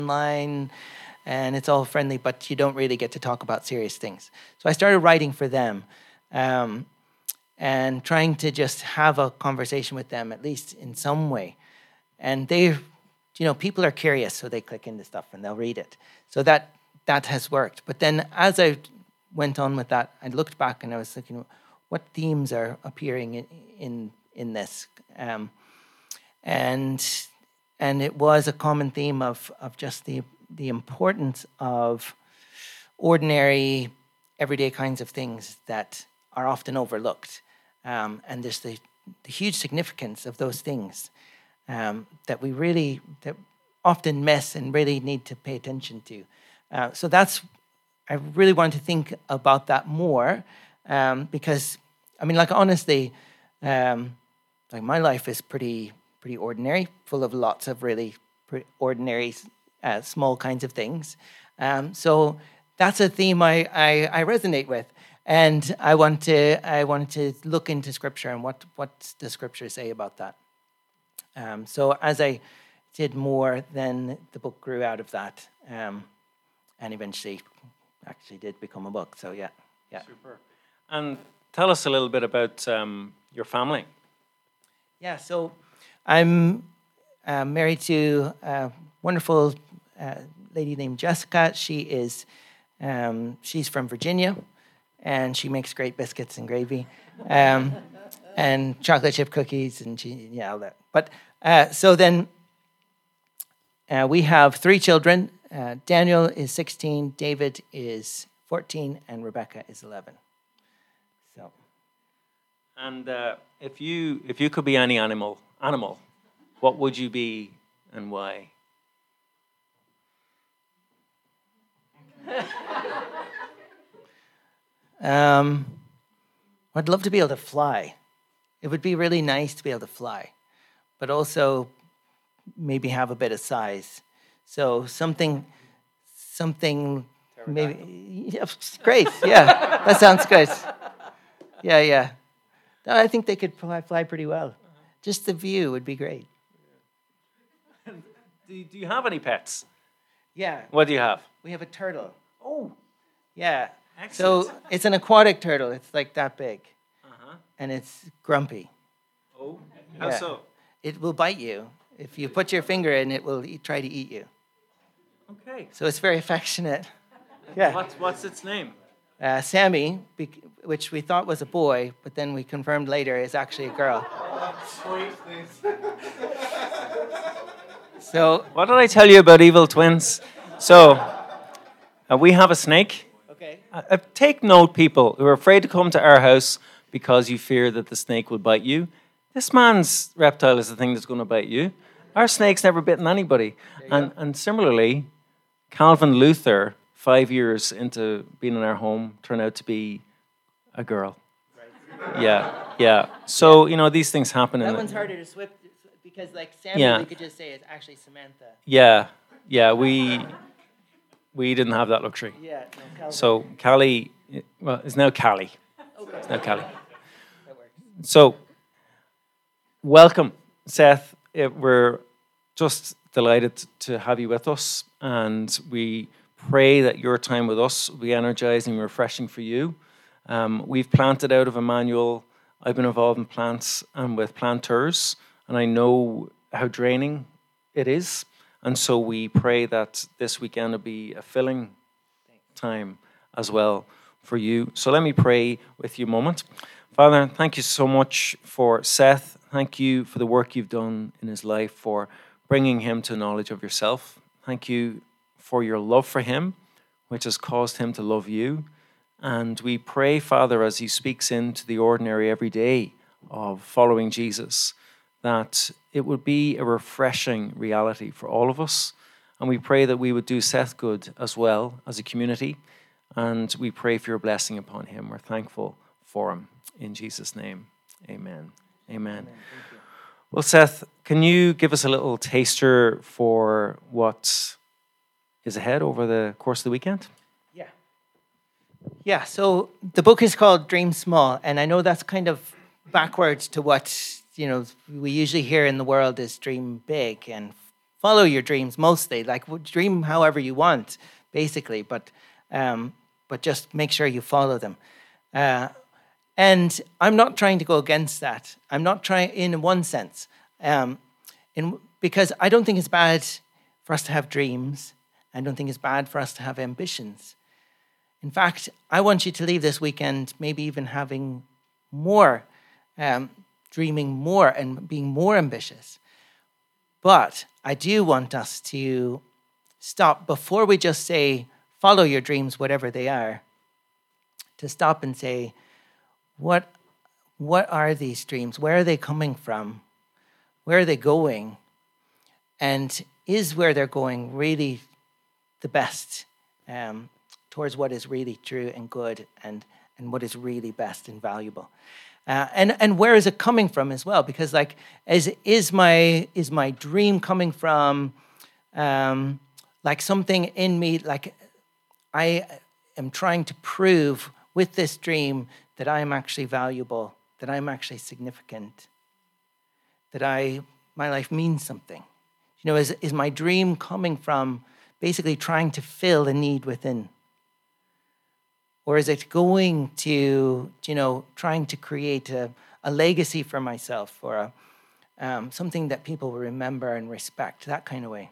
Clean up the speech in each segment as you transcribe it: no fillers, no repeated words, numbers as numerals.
online and it's all friendly, but you don't really get to talk about serious things. So I started writing for them and trying to just have a conversation with them, at least in some way. And people are curious, so they click into stuff and they'll read it. So that has worked. But then as I went on with that, I looked back and I was thinking, what themes are appearing in this? And it was a common theme of just the importance of ordinary, everyday kinds of things that are often overlooked. And there's the huge significance of those things that often miss and really need to pay attention to. So I really wanted to think about that more because, honestly, my life is pretty ordinary, full of lots of really ordinary, small kinds of things. So that's a theme I resonate with, and I want to look into Scripture and what the Scriptures say about that. So as I did more, then the book grew out of that, and eventually actually did become a book. So yeah. Super. And tell us a little bit about your family. Yeah, so I'm married to a wonderful lady named Jessica. She's from Virginia, and she makes great biscuits and gravy, and chocolate chip cookies, and all that. But so then we have 3 children. Daniel is 16, David is 14, and Rebecca is 11. So. And if you could be any animal, what would you be and why? I'd love to be able to fly. It would be really nice to be able to fly, but also maybe have a bit of size. So something maybe. Yeah, great. Yeah, that sounds good. Yeah. No, I think they could fly pretty well. Just the view would be great. Do you have any pets? Yeah. What do you have? We have a turtle. Oh. Yeah. Excellent. So it's an aquatic turtle. It's like that big. Uh-huh. And it's grumpy. Oh. How so? It will bite you. If you put your finger in, it will try to eat you. Okay. So it's very affectionate. Yeah. What's its name? Sammy, which we thought was a boy, but then we confirmed later is actually a girl. Sweet. So what did I tell you about evil twins? So we have a snake. Okay. Take note, people who are afraid to come to our house because you fear that the snake will bite you. This man's reptile is the thing that's going to bite you. Our snake's never bitten anybody. And similarly, Calvin Luther, 5 years into being in our home, turned out to be a girl. Right. Yeah. So, these things happen. That one's harder to swip because, like, Sammy, we could just say it's actually Samantha. Yeah, we didn't have that luxury. Yeah, no, Calvin. So, Callie, it's now Callie. Okay. It's now Callie. That works. So, welcome, Seth. We're just delighted to have you with us, and we pray that your time with us will be energizing and refreshing for you. We've planted out of Emmanuel. I've been involved in plants and with planters, and I know how draining it is. And so we pray that this weekend will be a filling time as well for you. So let me pray with you a moment. Father, thank you so much for Seth. Thank you for the work you've done in his life, for bringing him to knowledge of yourself. Thank you for your love for him, which has caused him to love you. And we pray, Father, as he speaks into the ordinary everyday of following Jesus, that it would be a refreshing reality for all of us. And we pray that we would do Seth good as well as a community. And we pray for your blessing upon him. We're thankful for him. In Jesus' name, amen. Amen. Well, Seth, can you give us a little taster for what is ahead over the course of the weekend? Yeah, so the book is called Dream Small, and I know that's kind of backwards to what we usually hear in the world is dream big and follow your dreams mostly. Like, dream however you want, basically, but just make sure you follow them. And I'm not trying to go against that. I'm not trying, in one sense, because I don't think it's bad for us to have dreams. I don't think it's bad for us to have ambitions. In fact, I want you to leave this weekend maybe even having more, dreaming more and being more ambitious. But I do want us to stop before we just say, follow your dreams, whatever they are, to stop and say, what are these dreams? Where are they coming from? Where are they going? And is where they're going really the best towards what is really true and good and what is really best and valuable? And where is it coming from as well? Because like, is my dream coming from like something in me, like I am trying to prove with this dream that I am actually valuable, that I'm actually significant, that my life means something. You know, is my dream coming from basically trying to fill a need within? Or is it going to, trying to create a legacy for myself, or something that people will remember and respect, that kind of way?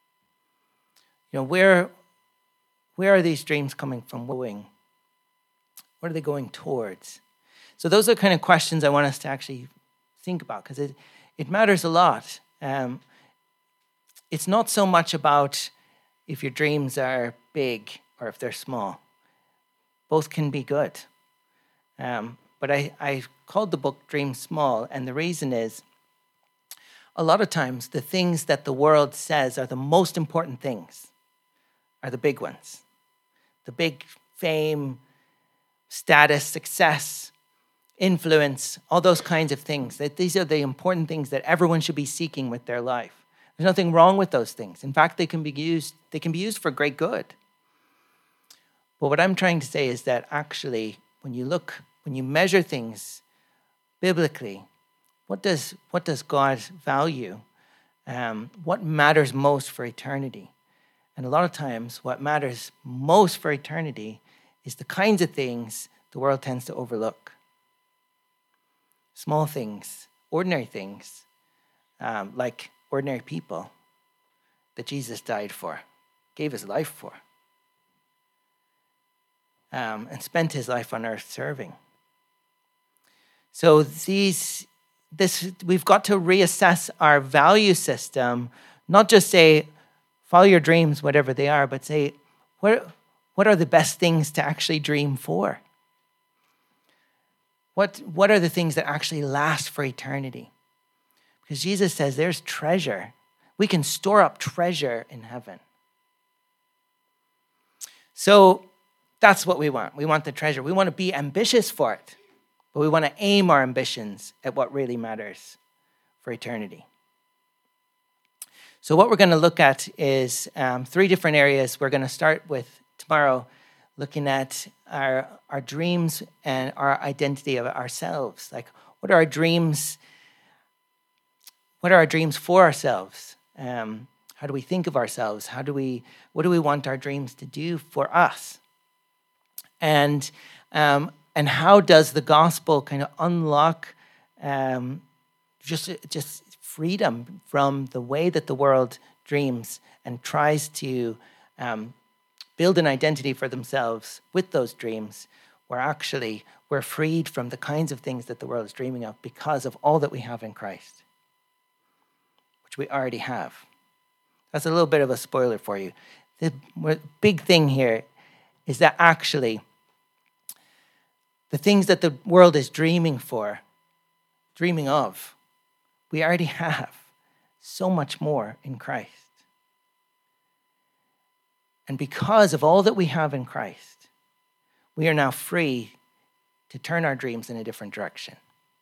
Where are these dreams coming from? What are they going towards? So those are kind of questions I want us to actually think about, because it matters a lot. It's not so much about if your dreams are big or if they're small. Both can be good. But I called the book Dream Small, and the reason is a lot of times the things that the world says are the most important things are the big ones. The big fame, status, success, influence, all those kinds of things. That these are the important things that everyone should be seeking with their life. There's nothing wrong with those things. In fact, they can be used for great good. But what I'm trying to say is that actually, when you measure things biblically, what does God value? What matters most for eternity? And a lot of times, what matters most for eternity is the kinds of things the world tends to overlook. Small things, ordinary things, like ordinary people that Jesus died for, gave his life for, and spent his life on earth serving. So we've got to reassess our value system, not just say, follow your dreams, whatever they are, but say, what are the best things to actually dream for? What are the things that actually last for eternity? Because Jesus says there's treasure. We can store up treasure in heaven. So that's what we want. We want the treasure. We want to be ambitious for it, but we want to aim our ambitions at what really matters for eternity. So what we're going to look at is 3 different areas. We're going to start with tomorrow, looking at our dreams and our identity of ourselves. Like, what are our dreams? What are our dreams for ourselves? How do we think of ourselves? What do we want our dreams to do for us? And how does the gospel kind of unlock just freedom from the way that the world dreams and tries to build an identity for themselves with those dreams, where actually we're freed from the kinds of things that the world is dreaming of because of all that we have in Christ, which we already have. That's a little bit of a spoiler for you. The big thing here is that actually the things that the world is dreaming of, we already have so much more in Christ. And because of all that we have in Christ, we are now free to turn our dreams in a different direction.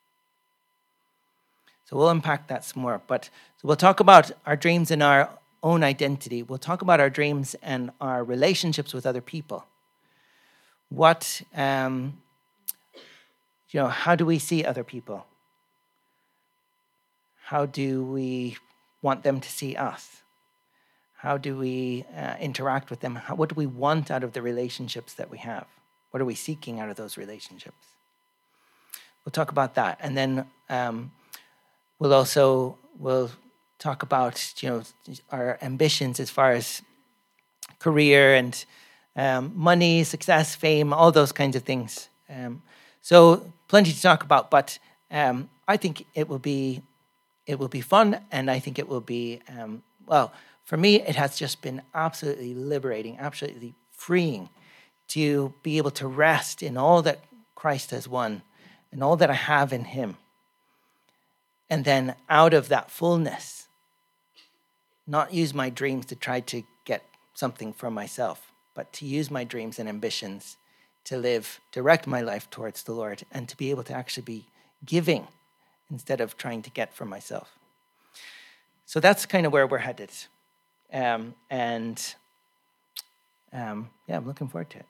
So we'll unpack that some more. So we'll talk about our dreams and our own identity. We'll talk about our dreams and our relationships with other people. How do we see other people? How do we want them to see us? How do we interact with them? What do we want out of the relationships that we have? What are we seeking out of those relationships? We'll talk about that, and then we'll talk about our ambitions as far as career and money, success, fame, all those kinds of things. So plenty to talk about, but I think it will be fun, and I think it will be for me, it has just been absolutely liberating, absolutely freeing to be able to rest in all that Christ has won and all that I have in him. And then out of that fullness, not use my dreams to try to get something for myself, but to use my dreams and ambitions to direct my life towards the Lord, and to be able to actually be giving instead of trying to get for myself. So that's kind of where we're headed. I'm looking forward to it.